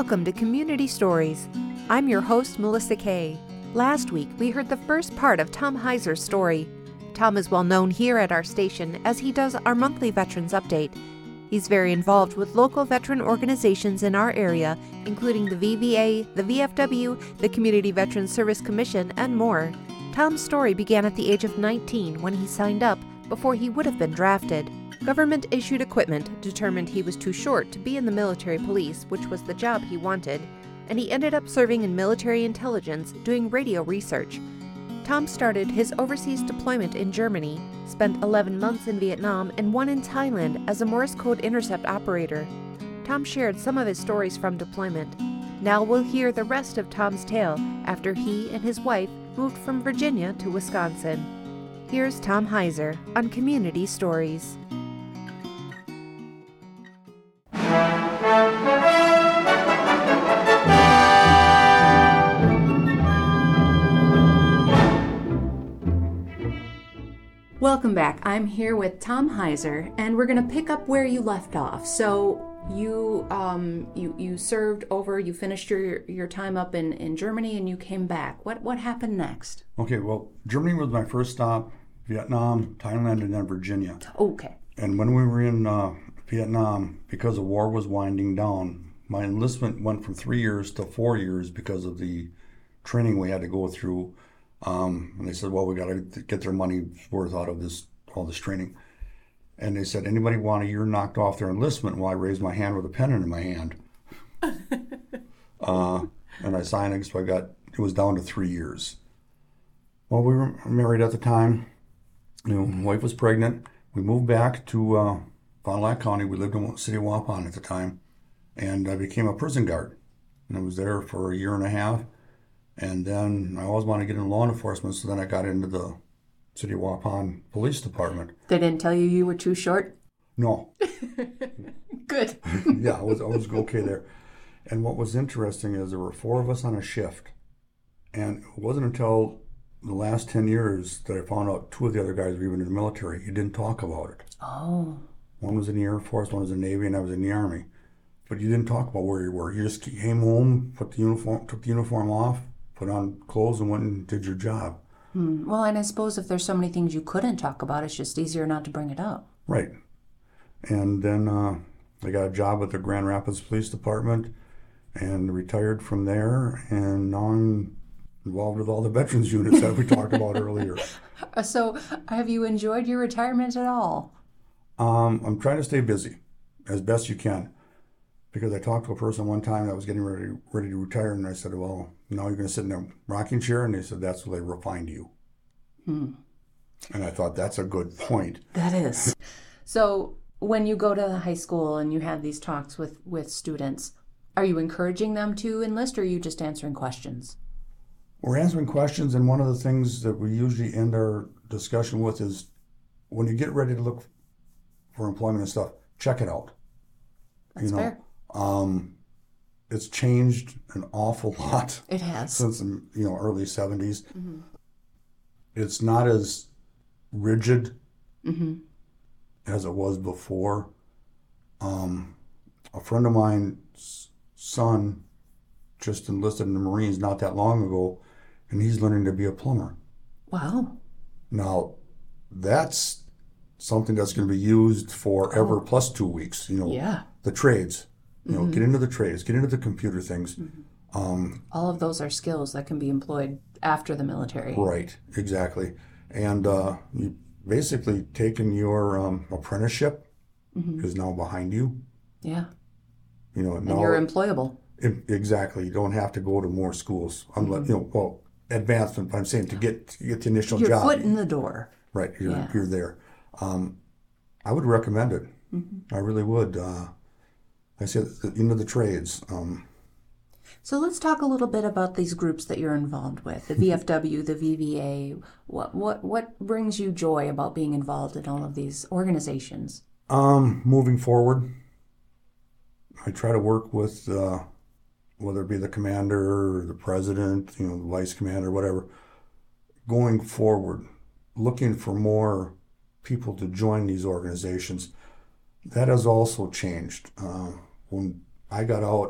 Welcome to Community Stories. I'm your host, Melissa Kay. Last week, we heard the first part of Tom Heiser's story. Tom is well known here at our station as he does our monthly Veterans Update. He's very involved with local veteran organizations in our area, including the VVA, the VFW, the Community Veterans Service Commission, and more. Tom's story began at the age of 19 when he signed up before he would have been drafted. Government-issued equipment determined he was too short to be in the military police, which was the job he wanted, and he ended up serving in military intelligence doing radio research. Tom started his overseas deployment in Germany, spent 11 months in Vietnam, and 1 in Thailand as a Morse code intercept operator. Tom shared some of his stories from deployment. Now we'll hear the rest of Tom's tale after he and his wife moved from Virginia to Wisconsin. Here's Tom Heiser on Community Stories. Welcome back. I'm here with Tom Heiser, and we're going to pick up where you left off. So you served over, you finished your time up in Germany, and you came back. What happened next? Okay, well, Germany was my first stop, Vietnam, Thailand, and then Virginia. Okay. And when we were in Vietnam, because the war was winding down, my enlistment went from 3 years to 4 years because of the training we had to go through. And they said, well, we got to get their money's worth out of all this training. And they said, anybody want a year knocked off their enlistment? Well, I raised my hand with a pen in my hand. And I signed it, so it was down to 3 years. Well, we were married at the time. My wife was pregnant. We moved back to Fond du Lac County. We lived in the city of Waupun at the time. And I became a prison guard. And I was there for a year and a half. And then I always wanted to get into law enforcement, so then I got into the City of Waupun Police Department. They didn't tell you were too short? No. Good. Yeah, I was okay there. And what was interesting is there were 4 of us on a shift. And it wasn't until the last 10 years that I found out 2 of the other guys were even in the military. You didn't talk about it. Oh. One was in the Air Force, one was in the Navy, and I was in the Army. But you didn't talk about where you were. You just came home, took the uniform off, put on clothes, and went and did your job. Well, and I suppose if there's so many things you couldn't talk about, it's just easier not to bring it up. Right. And then I got a job at the Grand Rapids Police Department and retired from there, and now I'm involved with all the veterans units that we talked about earlier. So have you enjoyed your retirement at all? I'm trying to stay busy as best you can. Because I talked to a person one time that was getting ready to retire, and I said, well, now you're going to sit in a rocking chair? And they said, that's where they refined you. And I thought, that's a good point. That is. So when you go to high school and you have these talks with students, are you encouraging them to enlist, or are you just answering questions? We're answering questions, and one of the things that we usually end our discussion with is, when you get ready to look for employment and stuff, check it out. That's fair. It's changed an awful lot. It has. Since the early 70s. Mm-hmm. It's not as rigid as it was before. A friend of mine's son just enlisted in the Marines not that long ago, and he's learning to be a plumber. Wow. Now, that's something that's going to be used forever plus 2 weeks. Yeah. The trades. Get into the trades, get into the computer things. Mm-hmm. All of those are skills that can be employed after the military. Right, exactly. And you basically taken your apprenticeship is now behind you. Yeah. And now, you're employable. Exactly. You don't have to go to more schools. Unless, advancement, I'm saying to get the initial job. Your foot in the door. Right, you're there. I would recommend it. Mm-hmm. I really would. I said, the trades. So let's talk a little bit about these groups that you're involved with, the VFW, the VVA. What brings you joy about being involved in all of these organizations? Moving forward, I try to work with, whether it be the commander or the president, the vice commander, whatever, going forward, looking for more people to join these organizations. That has also changed. When I got out,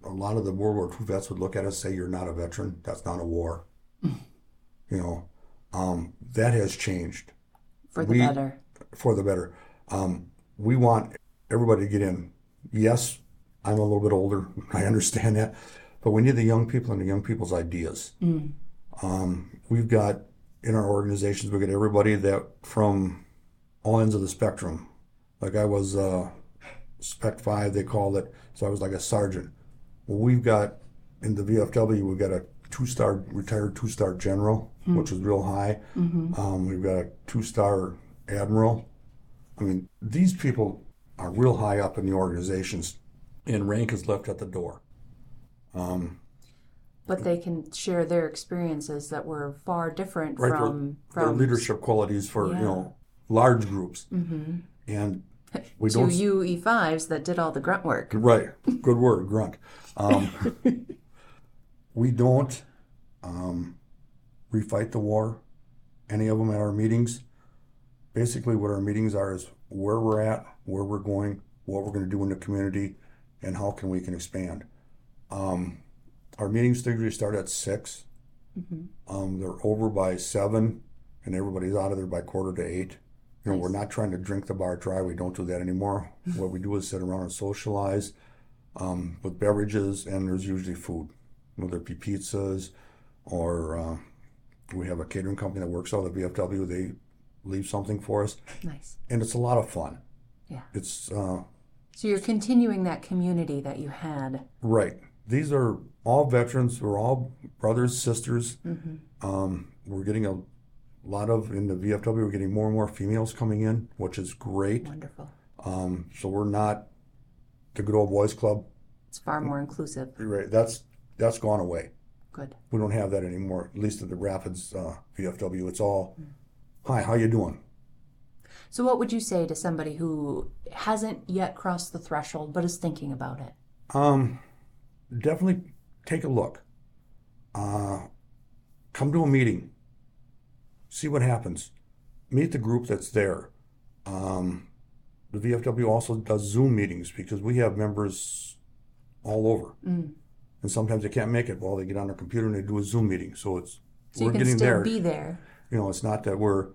a lot of the World War II vets would look at us and say, "You're not a veteran. That's not a war." You know, that has changed. For the better. For the better. We want everybody to get in. Yes, I'm a little bit older. I understand that. But we need the young people and the young people's ideas. We've got, in our organizations, we got everybody that from all ends of the spectrum. Like I was Spec 5, they called it. So I was like a sergeant. Well, we've got, in the VFW, we've got a retired two-star general, which is real high. We've got a 2-star admiral. I mean, these people are real high up in the organizations, and rank is left at the door. But they can share their experiences that were far different right, from their leadership qualities for large groups. And we don't you E5s that did all the grunt work. Right, good word, grunt. We don't refight the war, any of them at our meetings. Basically what our meetings are is where we're at, where we're going, what we're going to do in the community, and how we can expand. Our meetings usually start at 6. They're over by 7, and everybody's out of there by 7:45. You know, we're not trying to drink the bar dry. We don't do that anymore. What we do is sit around and socialize with beverages, and there's usually food, whether it be pizzas or we have a catering company that works out of the VFW. They leave something for us. Nice. And it's a lot of fun. Yeah. It's so you're continuing that community that you had. Right. These are all veterans. We're all brothers, sisters. We're getting a lot of, in the VFW, we're getting more and more females coming in, which is great. Wonderful. So we're not the good old boys club. It's far more inclusive. Right. That's gone away. Good. We don't have that anymore, at least at the Rapids VFW. It's all, hi, how you doing? So what would you say to somebody who hasn't yet crossed the threshold but is thinking about it? Definitely take a look. Come to a meeting. See what happens. Meet the group that's there. The VFW also does Zoom meetings because we have members all over. And sometimes they can't make it. Well, they get on their computer and they do a Zoom meeting. So we're getting there. Be there. You know, it's not that we're,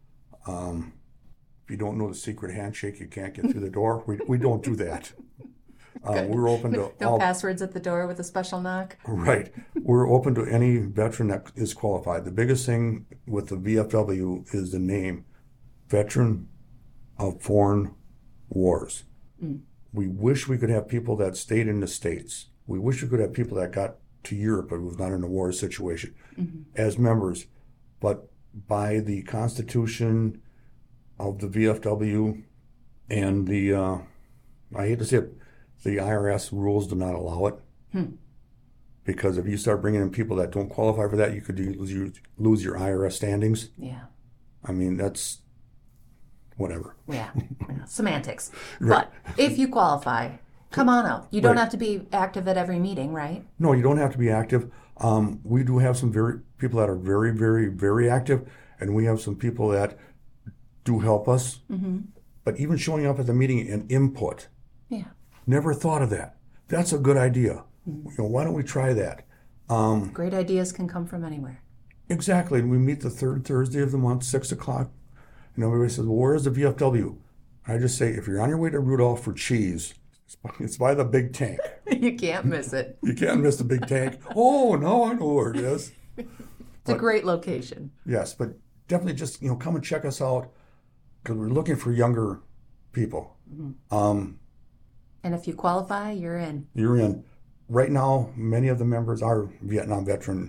if you don't know the secret handshake, you can't get through the door. We don't do that. We're open to no passwords at the door with a special knock. Right. We're open to any veteran that is qualified. The biggest thing with the VFW is the name, Veteran of Foreign Wars. We wish we could have people that stayed in the States. We wish we could have people that got to Europe but was not in a war situation as members. But by the Constitution of the VFW and the, I hate to say it, the IRS rules do not allow it. Because if you start bringing in people that don't qualify for that, you could lose your IRS standings. Yeah. I mean, that's whatever. Yeah. Semantics. Right. But if you qualify, come on out. You don't have to be active at every meeting, right? No, you don't have to be active. We do have some people that are very, very, very active, and we have some people that do help us. But even showing up at the meeting and input. Yeah. Never thought of that. That's a good idea. You know, why don't we try that? Great ideas can come from anywhere. Exactly. And we meet the third Thursday of the month, 6 o'clock. And everybody says, well, where's the VFW? I just say, if you're on your way to Rudolph for cheese, it's by the big tank. You can't miss it. You can't miss the big tank. Oh, no, I know where it is. It's a great location. Yes, but definitely just, come and check us out because we're looking for younger people. And if you qualify, you're in. You're in. Right now, many of the members are Vietnam veterans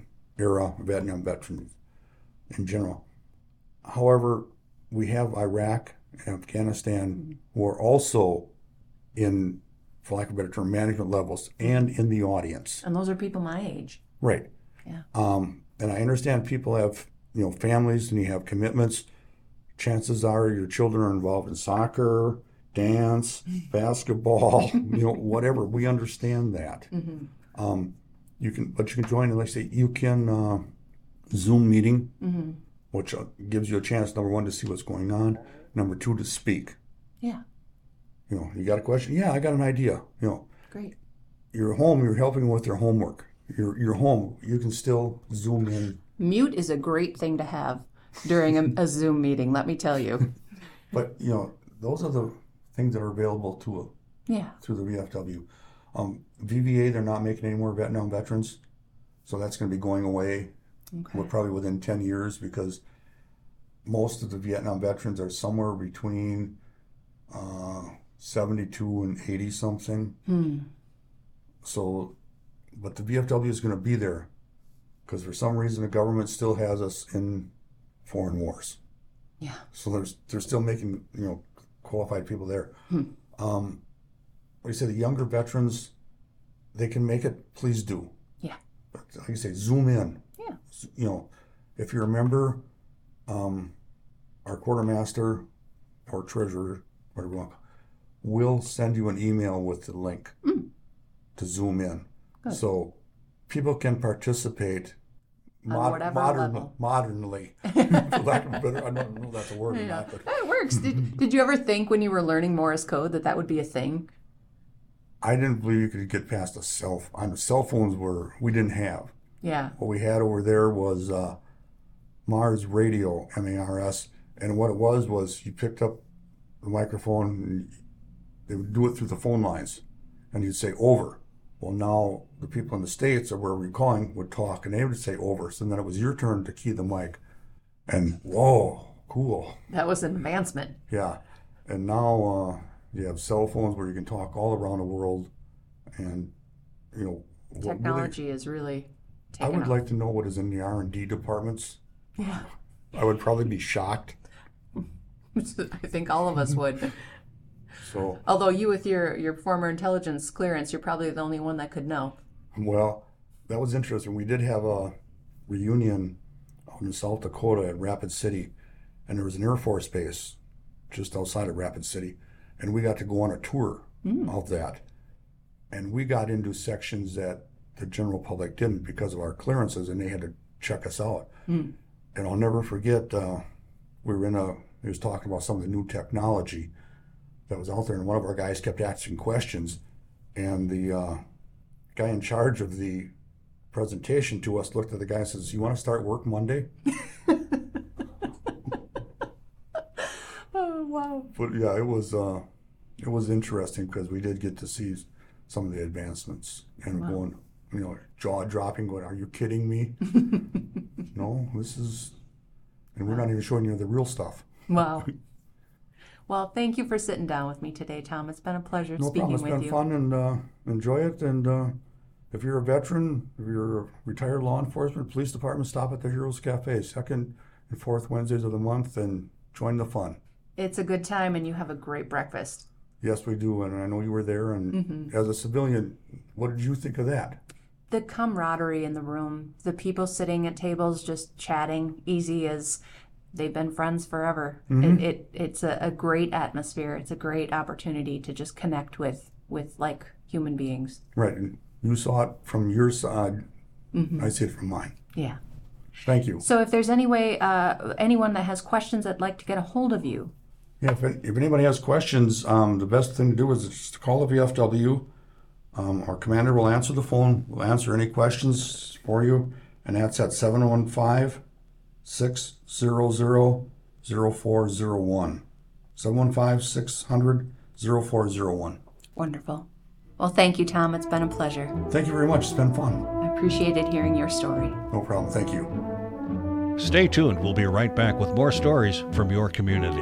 in general. However, we have Iraq and Afghanistan who are also in, for lack of a better term, management levels and in the audience. And those are people my age. Right. Yeah. And I understand people have, families and you have commitments. Chances are your children are involved in soccer, dance, basketball, whatever. We understand that. You can join, and like I say, you can Zoom meeting, which gives you a chance, number one, to see what's going on. Number two, to speak. Yeah. You got a question? Yeah, I got an idea. Great. you're home, you're helping with their homework. You're home, you can still Zoom in. Mute is a great thing to have during a Zoom meeting, let me tell you. But, you know, those are the things that are available to through the VFW. VBA, they're not making any more Vietnam veterans, so that's going to be going away. Okay. Probably within 10 years, because most of the Vietnam veterans are somewhere between 72 and 80 something. So, but the VFW is going to be there because for some reason the government still has us in foreign wars. Yeah. So they're still making, you know, qualified people there. Like I say, the younger veterans, they can make it, please do. Yeah. But like I say, Zoom in. Yeah. You know, if you're a member, our quartermaster or treasurer, whatever you want, will send you an email with the link to Zoom in. Good. So people can participate modernly. For lack of a better, I don't know if that's a word or not. But It works. Did you ever think when you were learning Morse code that would be a thing? I didn't believe you could get past a cell phone. Cell phones we didn't have. Yeah. What we had over there was Mars Radio, MARS, and what it was you picked up the microphone, and they would do it through the phone lines, and you'd say over. Well, now the people in the States or where we're calling would talk, and they would say over. So then it was your turn to key the mic, and whoa, cool. That was an advancement. Yeah, and now you have cell phones where you can talk all around the world, and you know. Technology is really taken I would off. like to know what is in the R&D departments. Yeah. I would probably be shocked. I think all of us would. So, Although you with your former intelligence clearance, you're probably the only one that could know. well, that was interesting. We did have a reunion out in South Dakota at Rapid City, and there was an Air Force base just outside of Rapid City, and we got to go on a tour of that. And we got into sections that the general public didn't because of our clearances, and they had to check us out. And I'll never forget, we was talking about some of the new technology that was out there, and one of our guys kept asking questions, and the guy in charge of the presentation to us looked at the guy and says, "You want to start work Monday?" Oh, wow. But yeah, it was interesting because we did get to see some of the advancements and going, you know, jaw dropping, going, "Are you kidding me?" No, this is, and we're not even showing you the real stuff. Wow. Well, thank you for sitting down with me today, Tom. It's been a pleasure No speaking problem. It's with been you. fun, and enjoy it. And if you're a veteran, if you're a retired law enforcement, police department, stop at the Heroes Cafe, 2nd and 4th Wednesdays of the month, and join the fun. It's a good time, and you have a great breakfast. Yes, we do, and I know you were there. And as a civilian, what did you think of that? The camaraderie in the room, the people sitting at tables just chatting, easy as they've been friends forever. It's a great atmosphere. It's a great opportunity to just connect with like human beings. Right, and you saw it from your side. I see it from mine. Yeah. Thank you. So if there's anyone that has questions that'd like to get a hold of you. Yeah, if anybody has questions, the best thing to do is just to call the VFW. Our commander will answer the phone. We'll answer any questions for you, and that's at 715-600-0401. 715-600-0401. Wonderful. Well, thank you, Tom. It's been a pleasure. Thank you very much. It's been fun. I appreciated hearing your story. No problem. Thank you. Stay tuned. We'll be right back with more stories from your community.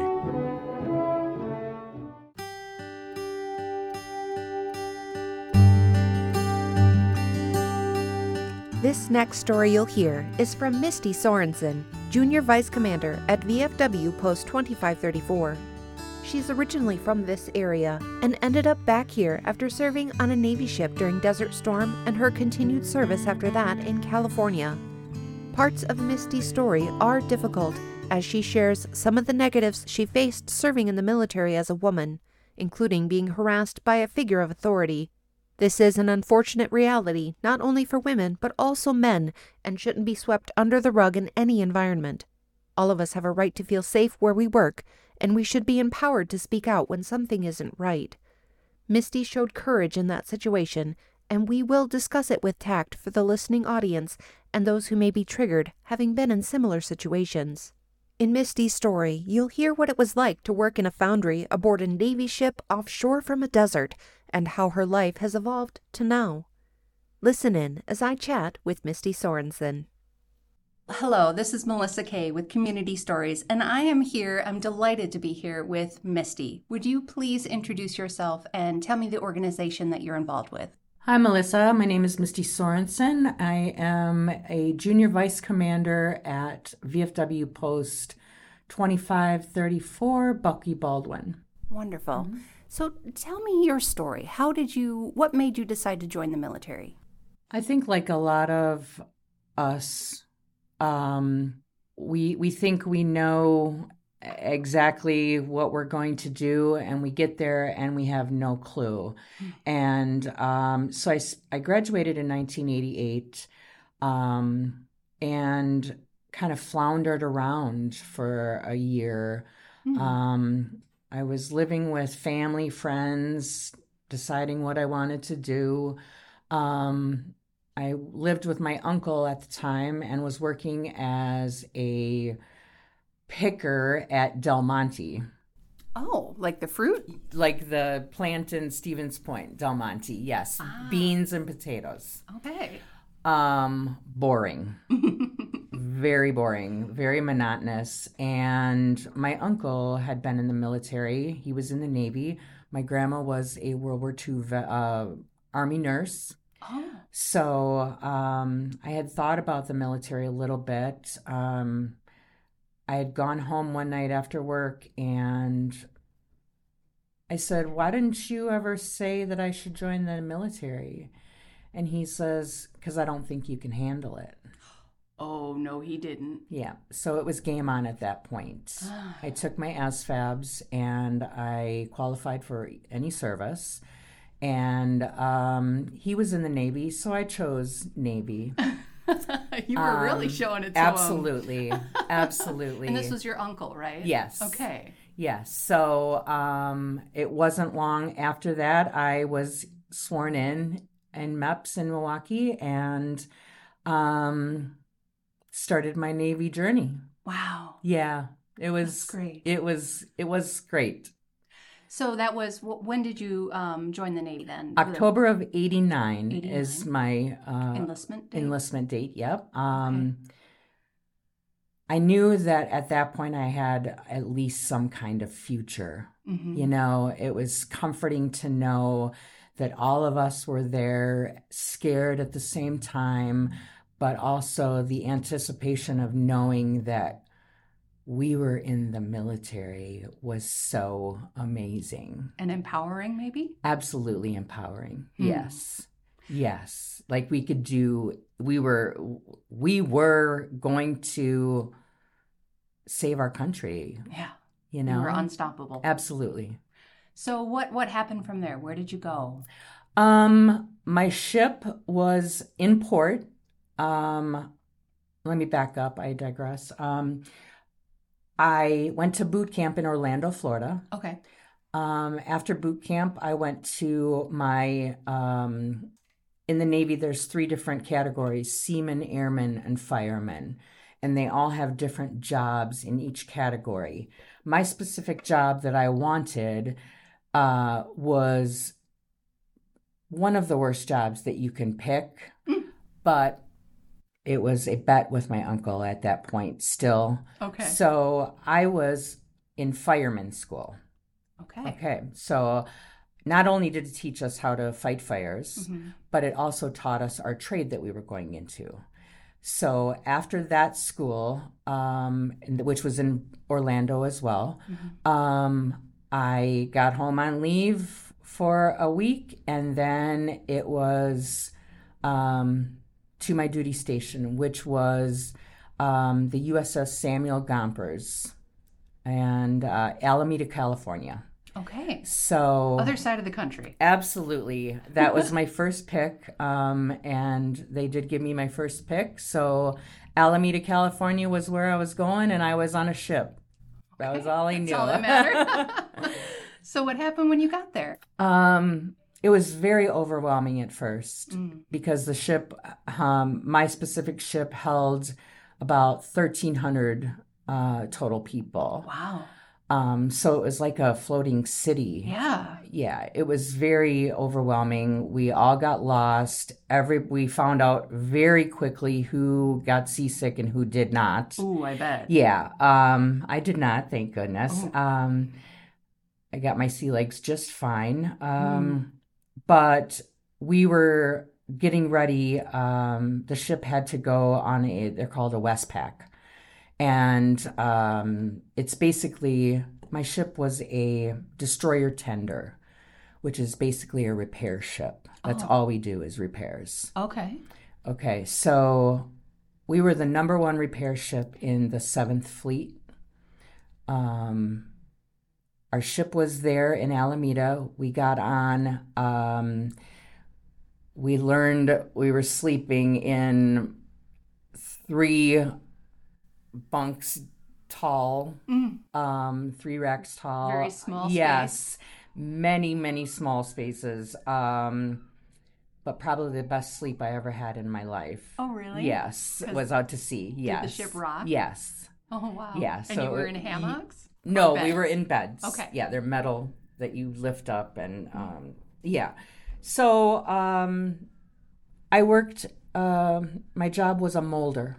This next story you'll hear is from Misty Sorensen, Junior Vice Commander at VFW Post 2534. She's originally from this area and ended up back here after serving on a Navy ship during Desert Storm and her continued service after that in California. Parts of Misty's story are difficult as she shares some of the negatives she faced serving in the military as a woman, including being harassed by a figure of authority. This is an unfortunate reality, not only for women, but also men, and shouldn't be swept under the rug in any environment. All of us have a right to feel safe where we work, and we should be empowered to speak out when something isn't right. Misty showed courage in that situation and we will discuss it with tact for the listening audience and those who may be triggered, having been in similar situations. In Misty's story, you'll hear what it was like to work in a foundry aboard a Navy ship offshore from a desert, and how her life has evolved to now. Listen in as I chat with Misty Sorensen. Hello, this is Melissa Kay with Community Stories, and I'm delighted to be here with Misty. Would you please introduce yourself and tell me the organization that you're involved with? Hi, Melissa. My name is Misty Sorensen. I am a junior vice commander at VFW Post 2534, Bucky Baldwin. Wonderful. Mm-hmm. So tell me your story. What made you decide to join the military? I think like a lot of us, we think we know exactly what we're going to do, and we get there and we have no clue. And so I graduated in 1988 and kind of floundered around for a year. I was living with family, friends, deciding what I wanted to do. I lived with my uncle at the time and was working as a picker at Del Monte. Oh, like the fruit? Like the plant in Stevens Point, Del Monte, yes. Beans and potatoes. Okay. Boring. Very boring, very monotonous. And my uncle had been in the military. He was in the Navy. My grandma was a World War II Army nurse. Oh. So I had thought about the military a little bit. I had gone home one night after work and I said, "Why didn't you ever say that I should join the military?" And he says, "Because I don't think you can handle it." Oh, no, he didn't. Yeah. So it was game on at that point. I took my ASVABs and I qualified for any service. And he was in the Navy, so I chose Navy. You were really showing it to absolutely, him. Absolutely. And this was your uncle, right? Yes. Okay. Yes. So it wasn't long after that I was sworn in MEPS in Milwaukee and started my Navy journey. Wow. Yeah. That's great. It was great. So that was, when did you join the Navy then? October of 89 is my enlistment date? Yep. Okay. I knew that at that point I had at least some kind of future. Mm-hmm. You know, it was comforting to know that all of us were there, scared at the same time, but also the anticipation of knowing that we were in the military was so amazing. And empowering, maybe? Absolutely empowering. Yes. Yes. Like we were going to save our country. Yeah. You know? We were unstoppable. Absolutely. So what happened from there? Where did you go? My ship was in port. Let me back up. I digress. I went to boot camp in Orlando, Florida. Okay. After boot camp, I went to my, in the Navy, there's 3 different categories: seamen, airmen, and firemen. And they all have different jobs in each category. My specific job that I wanted was one of the worst jobs that you can pick, but it was a bet with my uncle at that point still. Okay. So I was in fireman school. Okay. So not only did it teach us how to fight fires, but it also taught us our trade that we were going into. So after that school, which was in Orlando as well, I got home on leave for a week, and then it was to my duty station, which was the USS Samuel Gompers and Alameda, California. Okay. So other side of the country. Absolutely. That was my first pick. And they did give me my first pick. So Alameda, California was where I was going, and I was on a ship. That was all I knew. That's all that mattered. So what happened when you got there? It was very overwhelming at first because the ship, my specific ship, held about 1,300 total people. Wow. So it was like a floating city. Yeah. Yeah, it was very overwhelming. We all got lost. We found out very quickly who got seasick and who did not. Ooh, I bet. Yeah, I did not, thank goodness. I got my sea legs just fine. But we were getting ready. The ship had to go on they're called a Westpac. And it's basically, my ship was a destroyer tender, which is basically a repair ship. That's all we do is repairs. Okay. Okay, so we were the number one repair ship in the 7th Fleet. Our ship was there in Alameda. We got on. We learned we were sleeping in 3 bunks tall, 3 racks tall. Very small space. Yes, many small spaces. But probably the best sleep I ever had in my life. Oh, really? Yes, was out to sea. Yes. Did the ship rock? Yes. Oh, wow. Yeah. And so you were in hammocks? No, Or we were beds? in beds. Okay. Yeah, they're metal that you lift up and yeah. So I worked. My job was a molder,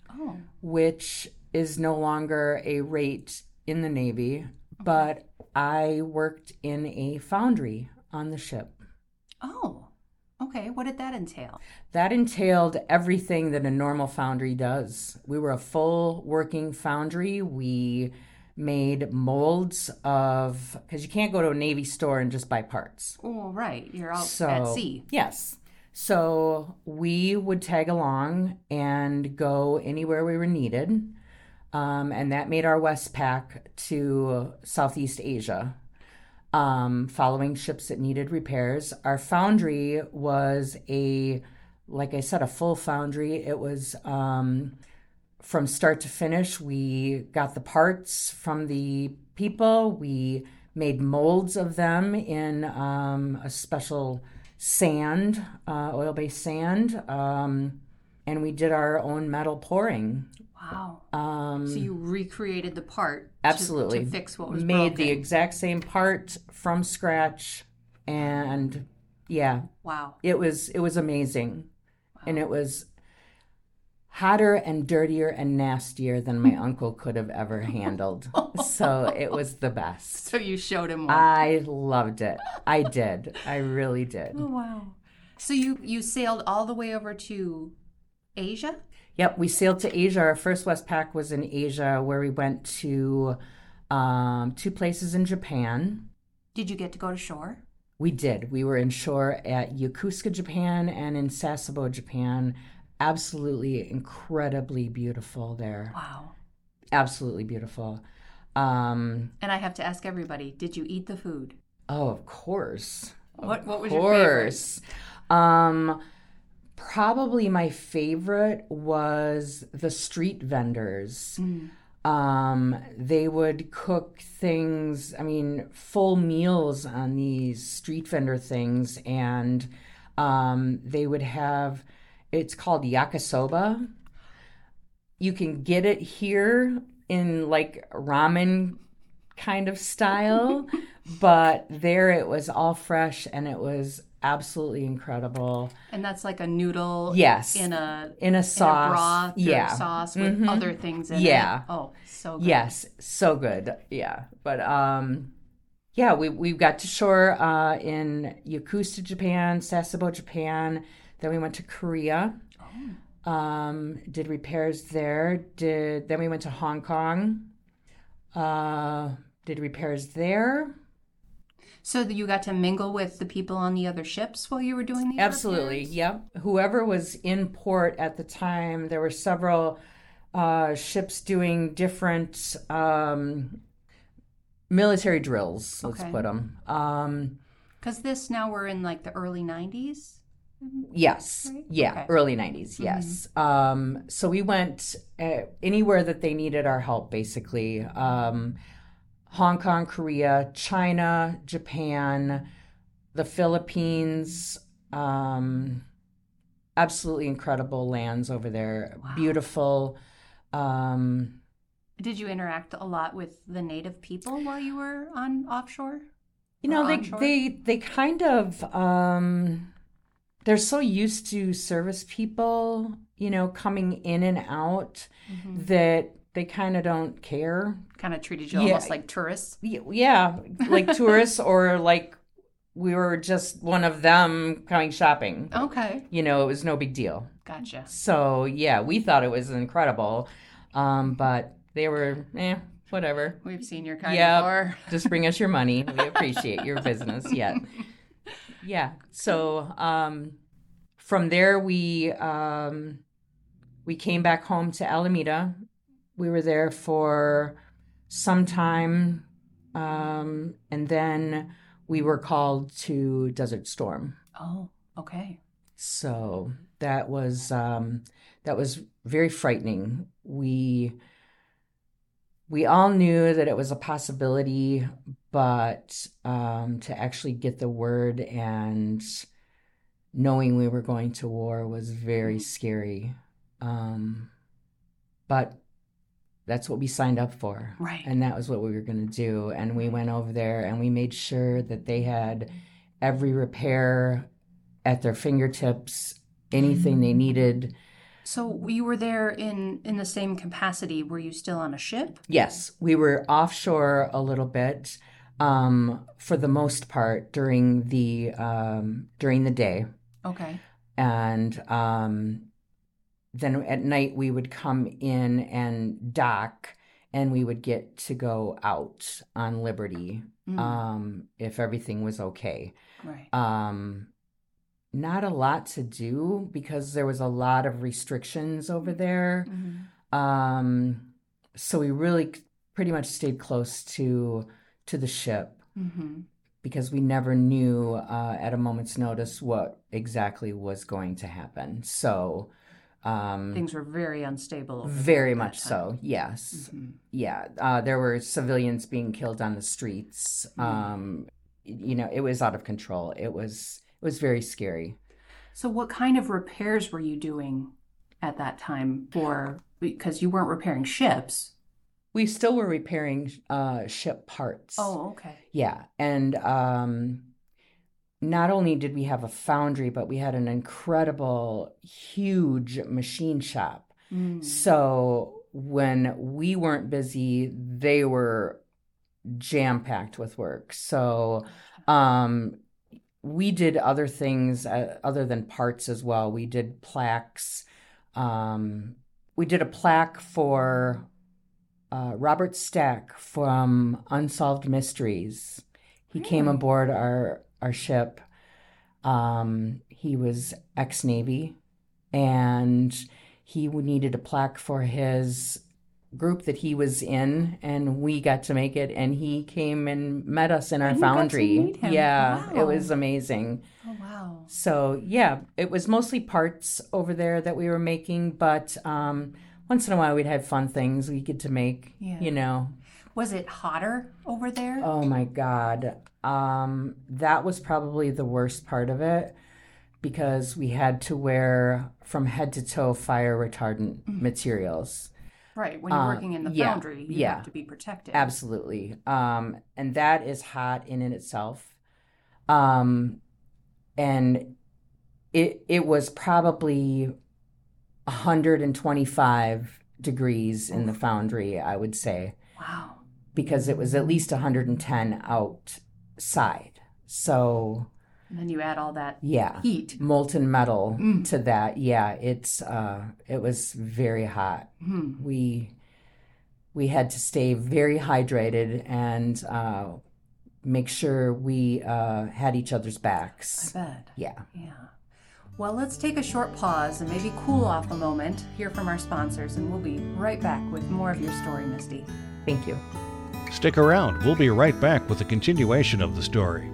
which is no longer a rate in the Navy, but I worked in a foundry on the ship. Oh, okay. What did that entail? That entailed everything that a normal foundry does. We were a full working foundry. We made molds because you can't go to a Navy store and just buy parts. Oh, right. You're out at sea. Yes. So we would tag along and go anywhere we were needed. And that made our Westpac to Southeast Asia, following ships that needed repairs. Our foundry was like I said, a full foundry. It was from start to finish. We got the parts from the people. We made molds of them in a special sand, oil-based sand, and we did our own metal pouring. Wow. So you recreated the part Absolutely. to fix what was made broken. the exact same part from scratch, and yeah. Wow. It was amazing. Wow. And it was hotter and dirtier and nastier than my uncle could have ever handled. So it was the best. So you showed him one. I loved it. I did. I really did. Oh, wow. So you sailed all the way over to Asia? Yep, we sailed to Asia. Our first Westpac was in Asia, where we went to 2 places in Japan. Did you get to go to shore? We did. We were in shore at Yokosuka, Japan, and in Sasebo, Japan. Absolutely incredibly beautiful there. Wow. Absolutely beautiful. And I have to ask everybody, did you eat the food? Oh, of course. What was your favorite? Probably my favorite was the street vendors. They would cook things, full meals on these street vendor things, and they would have, it's called yakisoba. You can get it here in like ramen kind of style, but there it was all fresh and it was absolutely incredible. And that's like a noodle yes. in a sauce. In a broth yeah. or sauce with other things in yeah. it. Oh, so good. Yes, so good. Yeah. But yeah, we got to shore in Yokosuka, Japan, Sasebo, Japan. Then we went to Korea. Did repairs there. Then we went to Hong Kong. Did repairs there. So that you got to mingle with the people on the other ships while you were doing these Absolutely, repairs? yep. Whoever was in port at the time, there were several ships doing different military drills, let's put them. Because we're in like the early 90s? Yes. Right? Yeah. Okay. Early 90s. Yes. So we went anywhere that they needed our help, basically. Hong Kong, Korea, China, Japan, the Philippines, absolutely incredible lands over there. Wow. Beautiful. Did you interact a lot with the native people while you were on offshore? You know, Or they onshore? they kind of they're so used to service people, you know, coming in and out that they kind of don't care. Kind of treated you Yeah. almost like tourists. Yeah, like tourists or like we were just one of them coming shopping. Okay, You know, it was no big deal. gotcha. So, yeah, we thought it was incredible. But they were, whatever. We've seen your kind Yeah, before. just bring us your money. We appreciate your business. Yeah. Yeah. So, from there, we came back home to Alameda. We were there for some time. And then we were called to Desert Storm. Oh, okay. So that was very frightening. We all knew that it was a possibility, but to actually get the word and knowing we were going to war was very scary. But that's what we signed up for. Right. And that was what we were going to do. And we went over there and we made sure that they had every repair at their fingertips, anything they needed. So you were there in the same capacity. Were you still on a ship? Yes, we were offshore a little bit for the most part during the day. Okay. And then at night we would come in and dock and we would get to go out on Liberty if everything was okay. Right. Not a lot to do because there was a lot of restrictions over there. So we really pretty much stayed close to the ship because we never knew at a moment's notice what exactly was going to happen. So Things were very unstable. Over there very at that much time. so, yes. Yeah, there were civilians being killed on the streets. You know, it was out of control. It was very scary. So what kind of repairs were you doing at that time because you weren't repairing ships? We still were repairing ship parts. Oh, okay. Yeah, and not only did we have a foundry, but we had an incredible, huge machine shop. So when we weren't busy, they were jam-packed with work. So we did other things other than parts as well. We did plaques. We did a plaque for Robert Stack from Unsolved Mysteries. He came aboard our ship. He was ex-Navy, and he needed a plaque for his group that he was in, and we got to make it, and he came and met us in our And you got to foundry. meet him. Yeah, Wow. it was amazing. Oh, wow. So yeah, it was mostly parts over there that we were making, but once in a while we'd have fun things we get to make, Yeah. you know. Was it hotter over there? Oh my God. That was probably the worst part of it because we had to wear from head to toe fire retardant materials. Right. When you're working in the yeah, foundry, you yeah. have to be protected. Absolutely. And that is hot in itself. And it was probably 125 degrees in the foundry, I would say, Wow. because it was at least 110 outside. So And then you add all that yeah, heat. molten metal to that. Yeah, it was very hot. We had to stay very hydrated and make sure we had each other's backs. I bet. Yeah. Yeah. Well, let's take a short pause and maybe cool off a moment, hear from our sponsors, and we'll be right back with more of your story, Misty. Thank you. Stick around. We'll be right back with the continuation of the story.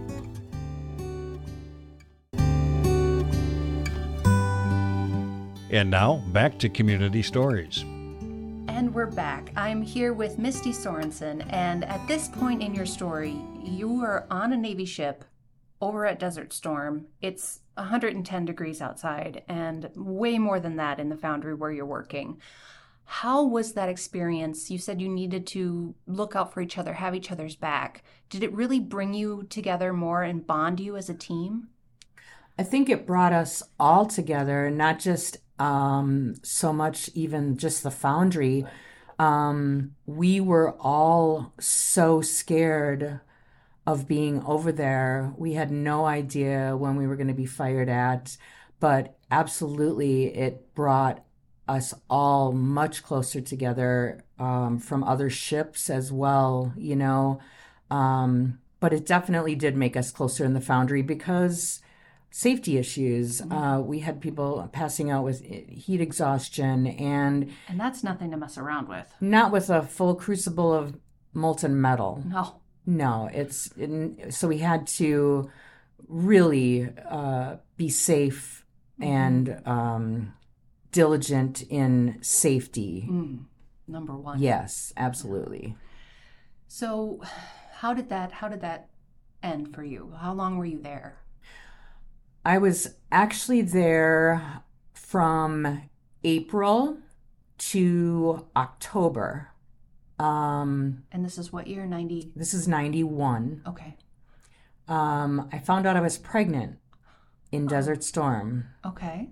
And now, back to Community Stories. And we're back. I'm here with Misty Sorensen, and at this point in your story, you were on a Navy ship over at Desert Storm, it's 110 degrees outside and way more than that in the foundry where you're working. How was that experience? You said you needed to look out for each other, have each other's back. Did it really bring you together more and bond you as a team? I think it brought us all together, not just so much even just the foundry. We were all so scared of being over there. We had no idea when we were going to be fired at, but absolutely it brought us all much closer together, from other ships as well, you know. But it definitely did make us closer in the foundry because safety issues. We had people passing out with heat exhaustion, and that's nothing to mess around with. Not with a full crucible of molten metal. No, so we had to really be safe and diligent in safety. Number one. Yes, absolutely. So how did that end for you? How long were you there? I was actually there from April to October. And this is what year? 90? This is 91. Okay. I found out I was pregnant in Desert Storm. Okay.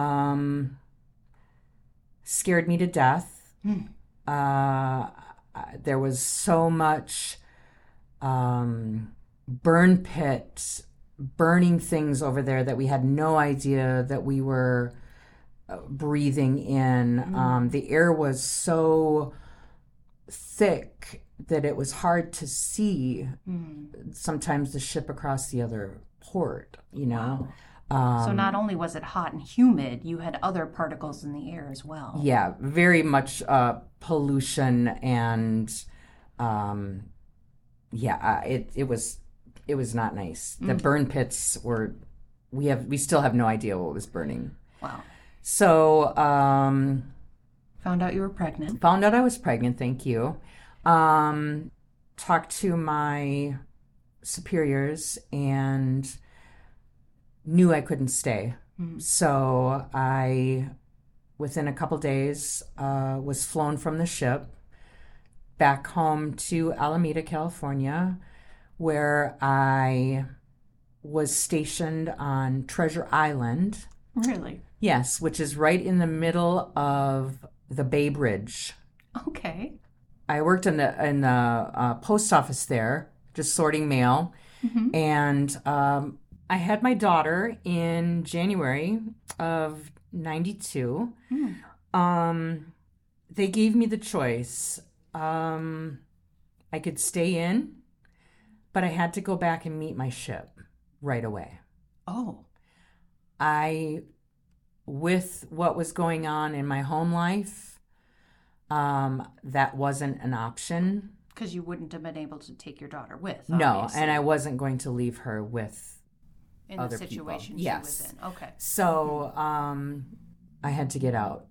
Scared me to death. There was so much burn pits, burning things over there that we had no idea that we were breathing in. The air was so thick that it was hard to see sometimes the ship across the other port, you know. Wow. So not only was it hot and humid, you had other particles in the air as well. Yeah, very much pollution, and it was not nice. The burn pits were, we still have no idea what was burning. Wow. So found out you were pregnant. Found out I was pregnant, thank you. Talked to my superiors and knew I couldn't stay. So I, within a couple days, was flown from the ship back home to Alameda, California, where I was stationed on Treasure Island. Really? Yes, which is right in the middle of the Bay Bridge. Okay. I worked in the post office there, just sorting mail, and I had my daughter in January of 92. They gave me the choice. I could stay in, but I had to go back and meet my ship right away. Oh. With what was going on in my home life, that wasn't an option. Because you wouldn't have been able to take your daughter with, No, obviously. and I wasn't going to leave her with in other the situation people. she Yes. was in. Okay. So I had to get out.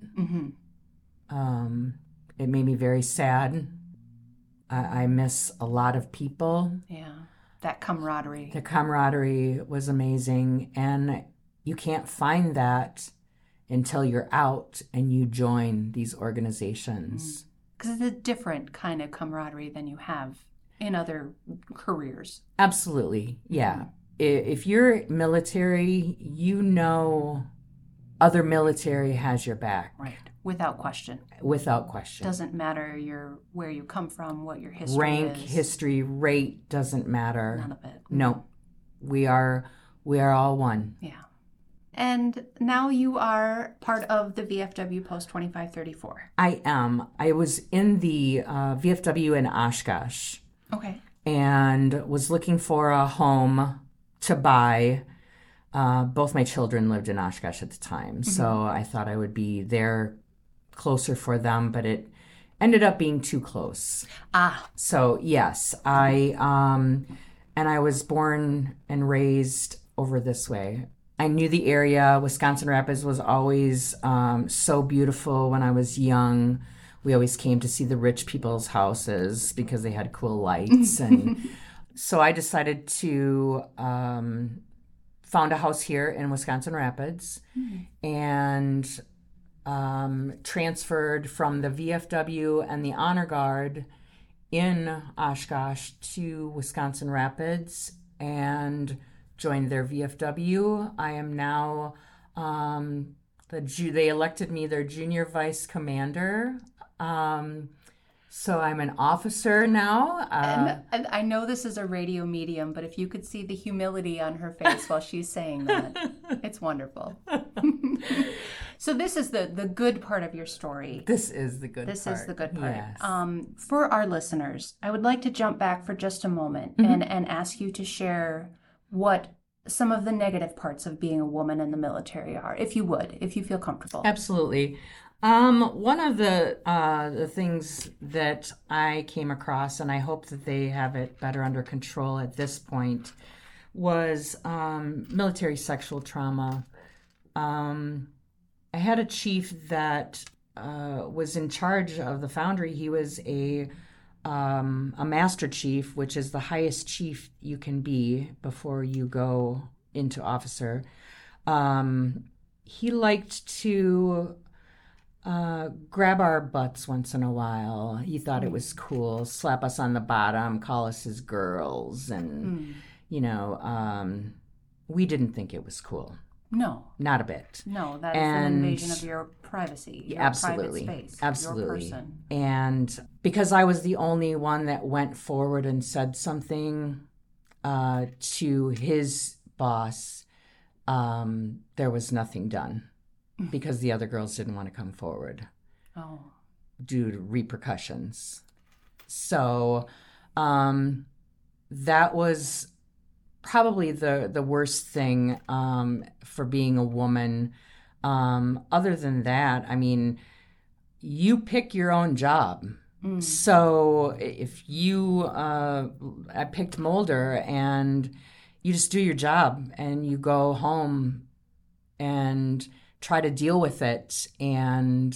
It made me very sad. I miss a lot of people. Yeah, that camaraderie. The camaraderie was amazing, and you can't find that until you're out and you join these organizations. Because it's a different kind of camaraderie than you have in other careers. Absolutely, yeah. If you're military, you know other military has your back. Right, without question. Without question. Doesn't matter where you come from, what your history Rank, is. history, rate, doesn't matter. None of it. No, we are all one. Yeah. And now you are part of the VFW Post 2534. I am. I was in the VFW in Oshkosh. Okay. And was looking for a home to buy. Both my children lived in Oshkosh at the time, so I thought I would be there closer for them, but it ended up being too close. So yes, I was born and raised over this way. I knew the area. Wisconsin Rapids was always so beautiful when I was young. We always came to see the rich people's houses because they had cool lights. And So I decided to found a house here in Wisconsin Rapids and transferred from the VFW and the Honor Guard in Oshkosh to Wisconsin Rapids and joined their VFW. I am now, they elected me their junior vice commander. So I'm an officer now. And I know this is a radio medium, but if you could see the humility on her face while she's saying that, it's wonderful. So this is the good part of your story. This is the good part. This is the good part. Yes. For our listeners, I would like to jump back for just a moment and ask you to share what some of the negative parts of being a woman in the military are, if you would, if you feel comfortable. Absolutely. One of the things that I came across, and I hope that they have it better under control at this point, was military sexual trauma. I had a chief that was in charge of the foundry. He was a master chief, which is the highest chief you can be before you go into officer. He liked to grab our butts once in a while. He thought it was cool, slap us on the bottom, call us his girls, and we didn't think it was cool. No, not a bit. No, that is an invasion of your privacy, your absolutely, private space, absolutely. Your person. And because I was the only one that went forward and said something to his boss, there was nothing done. Because the other girls didn't want to come forward due to repercussions. So that was probably the worst thing for being a woman. Other than that, I mean, you pick your own job. So if I picked Mulder, and you just do your job and you go home and try to deal with it and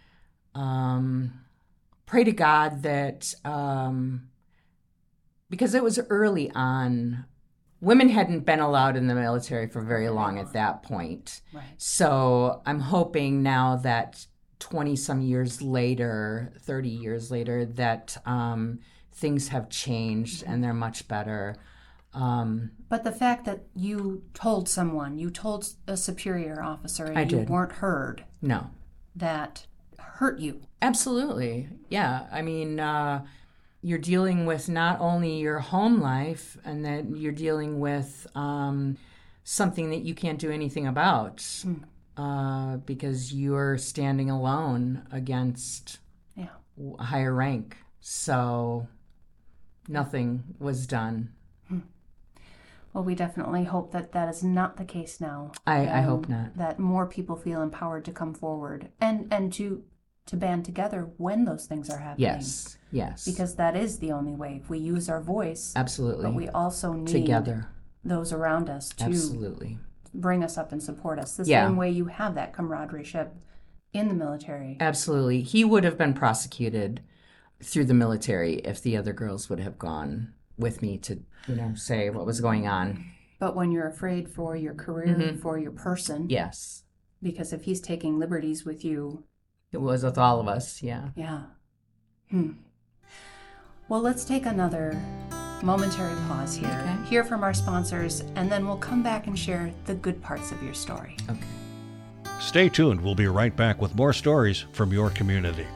pray to God that, because it was early on, women hadn't been allowed in the military for very long at that point. Right. So I'm hoping now that 20-some years later, 30 years later, that things have changed and they're much better. But the fact that you told someone, you told a superior officer, and you weren't heard. No. That hurt you. Absolutely. Yeah. I mean, you're dealing with not only your home life, and then you're dealing with something that you can't do anything about because you're standing alone against a higher rank. So nothing was done. Well, we definitely hope that that is not the case now. I hope not. That more people feel empowered to come forward and to band together when those things are happening. Yes, yes. Because that is the only way. If we use our voice. Absolutely. But we also need together those around us to bring us up and support us. The same way you have that camaraderie-ship in the military. Absolutely. He would have been prosecuted through the military if the other girls would have gone with me to, say what was going on. But when you're afraid for your career, for your person. Yes. Because if he's taking liberties with you. It was with all of us, yeah. Yeah. Well, let's take another momentary pause here. Okay. Hear from our sponsors, and then we'll come back and share the good parts of your story. Okay. Stay tuned. We'll be right back with more stories from your community.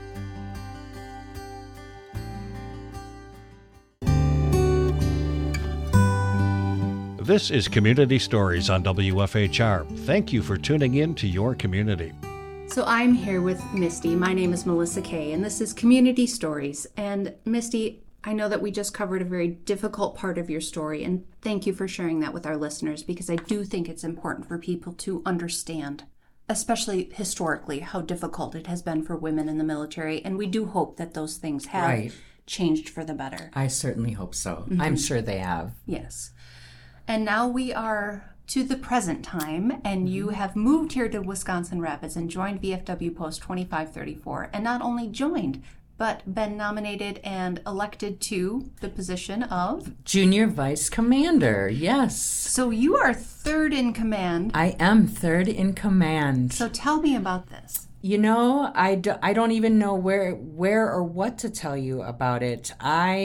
This is Community Stories on WFHR. Thank you for tuning in to your community. So I'm here with Misty. My name is Melissa Kay, and this is Community Stories. And Misty, I know that we just covered a very difficult part of your story, and thank you for sharing that with our listeners, because I do think it's important for people to understand, especially historically, how difficult it has been for women in the military. And we do hope that those things have changed for the better. I certainly hope so. I'm sure they have. Yes. And now we are to the present time, and you have moved here to Wisconsin Rapids and joined VFW Post 2534, and not only joined, but been nominated and elected to the position of Junior Vice Commander, yes. So you are third in command. I am third in command. So tell me about this. You know, I don't even know where or what to tell you about it.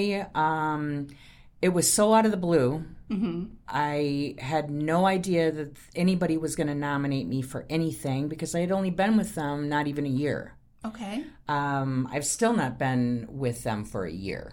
It was so out of the blue. Mm-hmm. I had no idea that anybody was going to nominate me for anything because I had only been with them not even a year. Okay. I've still not been with them for a year.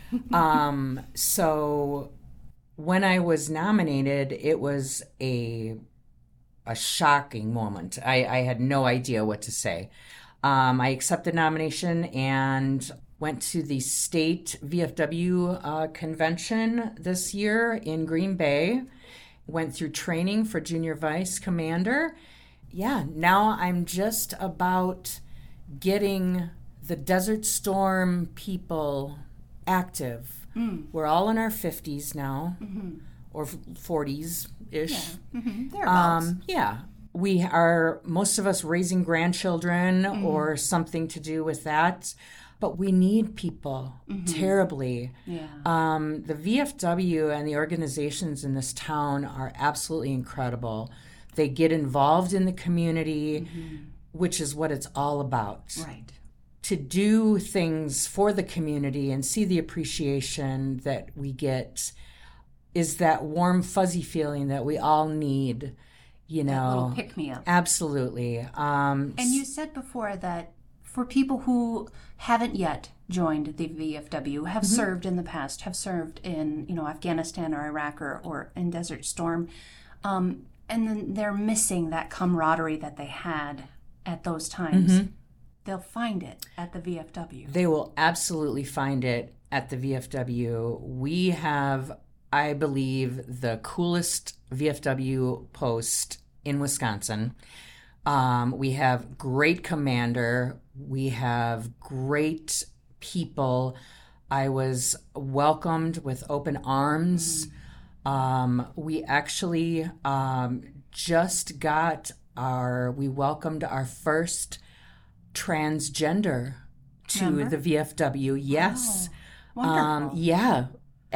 So when I was nominated, it was a shocking moment. I had no idea what to say. I accepted nomination and went to the state VFW convention this year in Green Bay. Went through training for Junior Vice Commander. Yeah, now I'm just about getting the Desert Storm people active. We're all in our 50s now, or 40s-ish. Yeah. Thereabouts. Yeah. We are, most of us, raising grandchildren or something to do with that. But we need people terribly. Yeah. The VFW and the organizations in this town are absolutely incredible. They get involved in the community, which is what it's all about. Right. To do things for the community and see the appreciation that we get is that warm, fuzzy feeling that we all need, you know. That little pick-me-up. Absolutely. And you said before that for people who haven't yet joined the VFW, have served in the past, have served in, Afghanistan or Iraq or in Desert Storm, and then they're missing that camaraderie that they had at those times. They'll find it at the VFW. They will absolutely find it at the VFW. We have, I believe, the coolest VFW post in Wisconsin. We have great commander. We have great people. I was welcomed with open arms. We actually just got we welcomed our first transgender to the VFW. Yes. Wow. Wonderful. Yeah.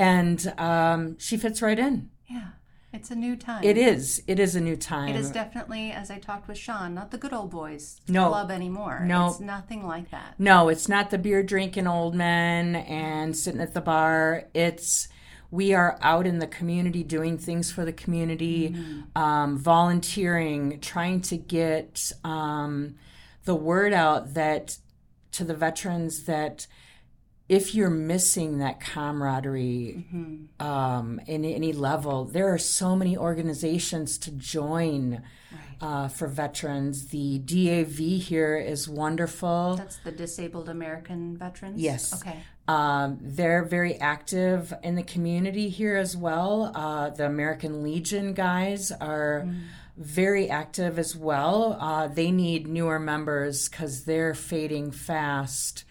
And she fits right in. Yeah. It's a new time. It is. It is a new time. It is definitely, as I talked with Sean, not the good old boys No. club anymore. No. It's nothing like that. No, it's not the beer drinking old men and sitting at the bar. We are out in the community doing things for the community, volunteering, trying to get the word out that to the veterans that if you're missing that camaraderie in any level, there are so many organizations to join for veterans. The DAV here is wonderful. That's the Disabled American Veterans? Yes. Okay. They're very active in the community here as well. The American Legion guys are very active as well. They need newer members because they're fading fast.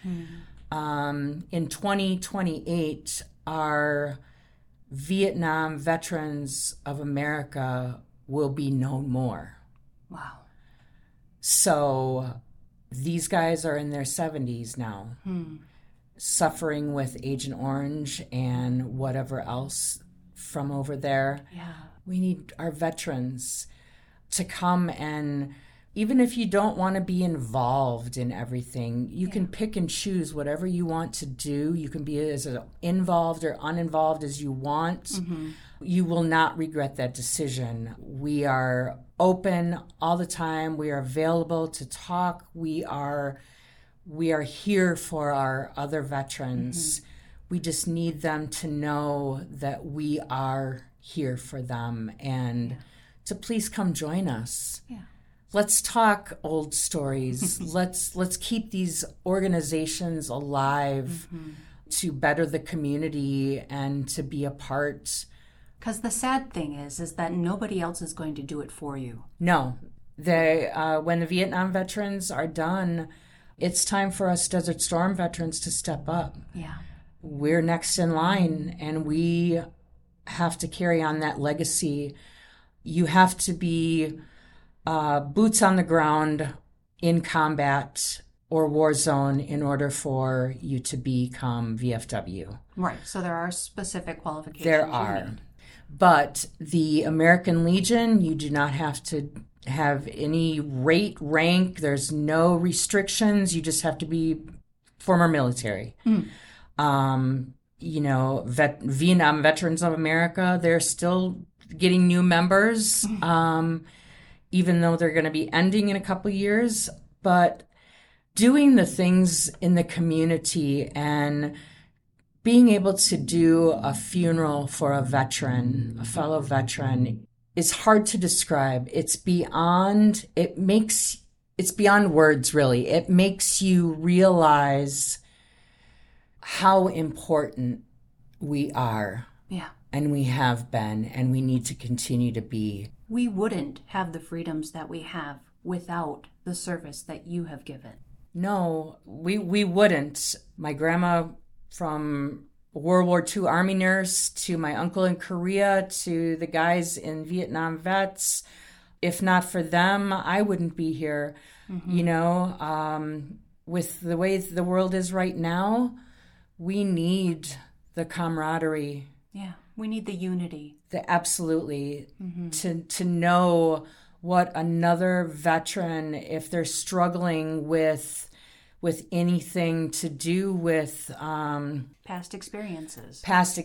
In 2028, our Vietnam Veterans of America will be no more. Wow. So these guys are in their 70s now, suffering with Agent Orange and whatever else from over there. Yeah. We need our veterans to come, and even if you don't want to be involved in everything, you can pick and choose whatever you want to do. You can be as involved or uninvolved as you want. You will not regret that decision. We are open all the time. We are available to talk. We are here for our other veterans. We just need them to know that we are here for them and to please come join us. Yeah. Let's talk old stories. Let's keep these organizations alive to better the community and to be a part. Because the sad thing is that nobody else is going to do it for you. No. When the Vietnam veterans are done, it's time for us Desert Storm veterans to step up. Yeah. We're next in line, and we have to carry on that legacy. You have to be boots on the ground in combat or war zone in order for you to become VFW. Right. So there are specific qualifications. There are. But the American Legion, you do not have to have any rank. There's no restrictions. You just have to be former military. Vietnam Veterans of America, they're still getting new members, even though they're going to be ending in a couple years. But doing the things in the community and being able to do a funeral for a veteran, a fellow veteran, is hard to describe. It's beyond words, really. It makes you realize how important we are. Yeah. And we have been, and we need to continue to be. We wouldn't have the freedoms that we have without the service that you have given. No, we wouldn't. My grandma, from World War II Army nurse to my uncle in Korea to the guys in Vietnam vets, if not for them, I wouldn't be here. With the way the world is right now, we need the camaraderie. Yeah, we need the unity. Absolutely. To know what another veteran, if they're struggling with anything to do with past experiences,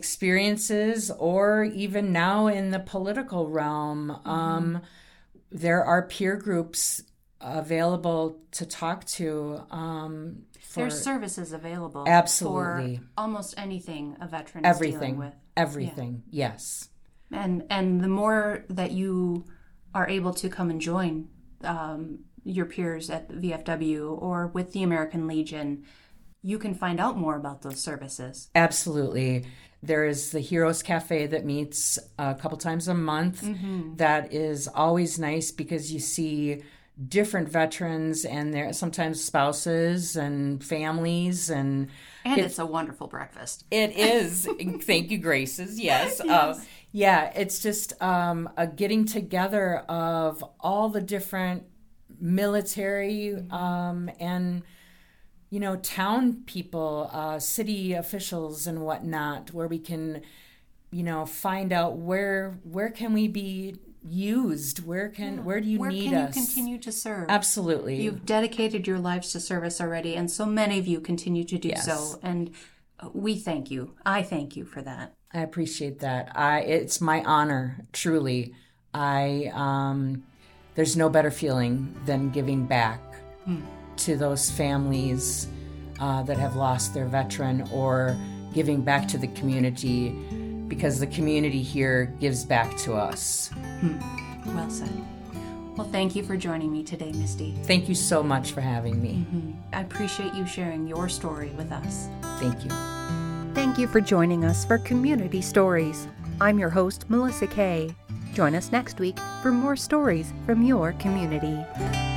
or even now in the political realm, there are peer groups available to talk to. There's services available. Absolutely. For almost anything a veteran is dealing with. Everything, yes. And the more that you are able to come and join your peers at the VFW or with the American Legion, you can find out more about those services. Absolutely. There is the Heroes Cafe that meets a couple times a month. That is always nice because you see different veterans and their sometimes spouses and families, and it's a wonderful breakfast. It is. Thank you, Graces. Yes. It's just a getting together of all the different military and town people, city officials and whatnot, where we can find out where can we be used, where do you need us? Where can you continue to serve? Absolutely. You've dedicated your lives to service already, and so many of you continue to do so, and we thank you. I thank you for that. I appreciate that. It's my honor, truly. There's no better feeling than giving back to those families that have lost their veteran, or giving back to the community, because the community here gives back to us. Well said. Well, thank you for joining me today, Misty. Thank you so much for having me. I appreciate you sharing your story with us. Thank you. Thank you for joining us for Community Stories. I'm your host, Melissa Kay. Join us next week for more stories from your community.